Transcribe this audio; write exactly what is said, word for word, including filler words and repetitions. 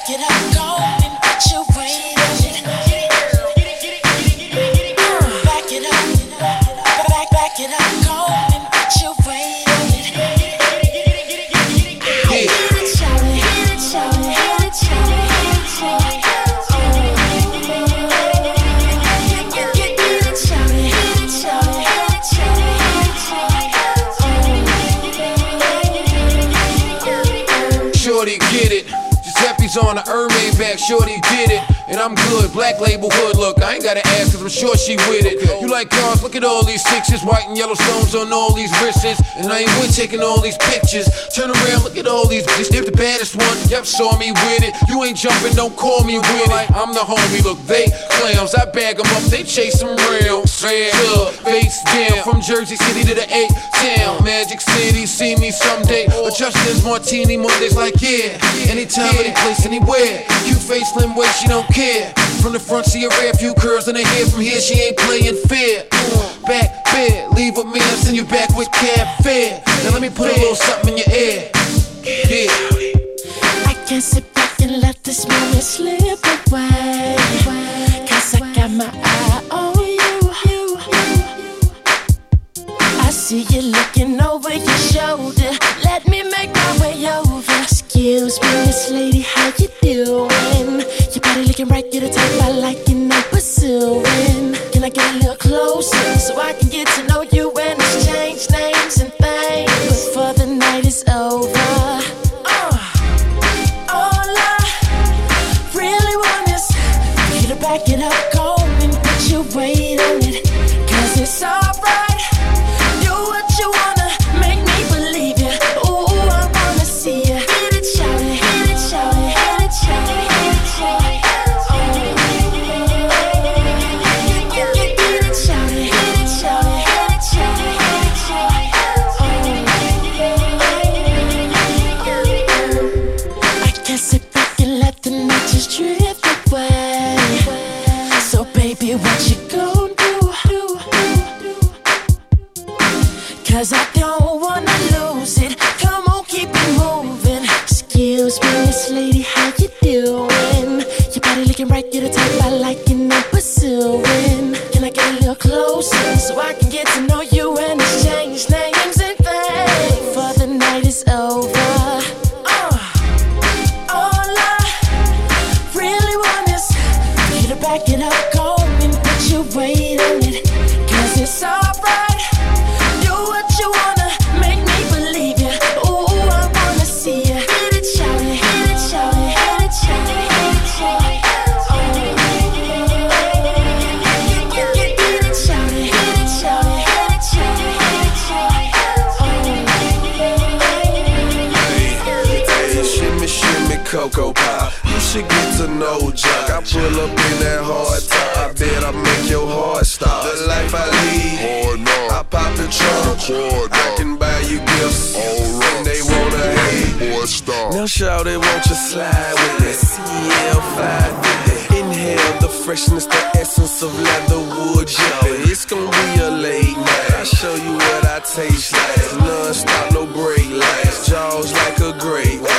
it up, go and put your weight on it. Back it up, back, back it up, go and put your weight on it. Hit it, shout it, hit it, shout it, hit it, shout it, hit it, shout it. Shorty get it, Giuseppe's on the Hermes back, shorty get it. And I'm good, black label hood look, I ain't gotta ask cause I'm sure she with it. You like cars, look at all these sixes, white and yellow stones on all these wrists. And I ain't with taking all these pictures. Turn around, look at all these bitches, they're the baddest one, yep, saw me with it. You ain't jumping, don't call me with it. I'm the homie, look, they clowns, I bag them up, they chase them real. Up, face down, from Jersey City to the A-Town. Magic City, see me someday. Or Justin's Martini Mondays like, yeah. Anytime, any place, anywhere. Cute face, slim waist, she don't care. From the front, see her hair, few curls in her hair. From here, she ain't playing fair. Back bed, leave with me, I'll send you back with cab fare. Now let me put a little something in your ear. Yeah. I can't sit back and let this moment slip away. Cause I got my eye on you. I see you looking over your shoulder. Let me make my way over. Excuse me, Miss Lady, how you doing? Your body looking right, you're the type I like and I'm pursuing. Can I get a little closer so I can get to know you and exchange names and things before the night is over? Uh, all I really want is for you to back it up, go and put your weight on it. Cause it's alright. Do what you wanna, make me believe you. Ooh, I wanna see you. Hit it, shout it, hit it, shout it, hit it, shout it, hit it, shout it. Get it, shout it, hit it, shout it, hit it, shout it, hit it, shout it. I can't sit back and let the night just drift away. So baby, what you gon' do? Cause I don't wanna lose it. Come on, keep it moving. Excuse me, Miss Lady, how you doing? Your body looking right, you're the type I like and I'm pursuing. Can I get a little closer so I can get to know you and exchange names and things before the night is over? Uh, all I really want is for you to back it up, go and put your weight on it. Cause it's alright. You wanna make me believe you. Ooh, I wanna see you. Hit it, shout it, hit it, shout it, hit it, shout it, hit it, shout it. Get it, shout it, hit it, shout it, hit it, shout it, hit it, shout it. Hey, shimmy, shimmy, Cocoa Pop. You should get to know Jack. I pull up in that hard top. I bet I make your heart stop. The life I lead, I pop the trunk. I can buy you gifts, and they wanna hate. Now shout it, won't you slide with it? C L five fifty. Inhale the freshness, the essence of leatherwood dripping. It's gonna be a late night. I show you what I taste like. Non-stop, no break lights. Jaws like a great white.